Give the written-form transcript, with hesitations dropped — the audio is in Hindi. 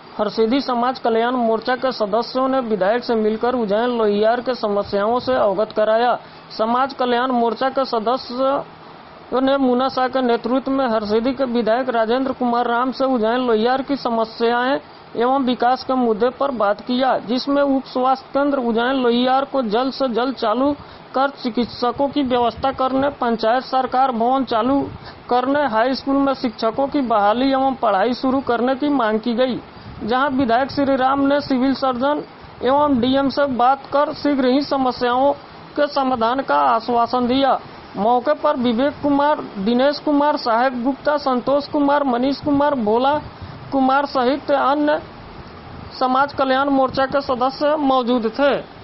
हरसिद्धि समाज कल्याण मोर्चा के सदस्यों ने विधायक से मिलकर उज्जैन लोहियार के समस्याओं से अवगत कराया। समाज कल्याण मोर्चा के सदस्यों ने मुन्ना शाह के नेतृत्व में हरसिद्धि के विधायक राजेंद्र कुमार राम से उज्जैन लोहियार की समस्याएं एवं विकास के मुद्दे पर बात किया, जिसमें उप स्वास्थ्य केंद्र उज्जैन लोहियार को जल्द से जल्द चालू कर चिकित्सकों की व्यवस्था करने, पंचायत सरकार भवन चालू करने, हाई स्कूल में शिक्षकों की बहाली एवं पढ़ाई शुरू करने की मांग की गई। जहां विधायक श्री राम ने सिविल सर्जन एवं डीएम से बात कर शीघ्र ही समस्याओं के समाधान का आश्वासन दिया। मौके पर विवेक कुमार, दिनेश कुमार, साहेब गुप्ता, संतोष कुमार, मनीष कुमार, भोला कुमार सहित अन्य समाज कल्याण मोर्चा के सदस्य मौजूद थे।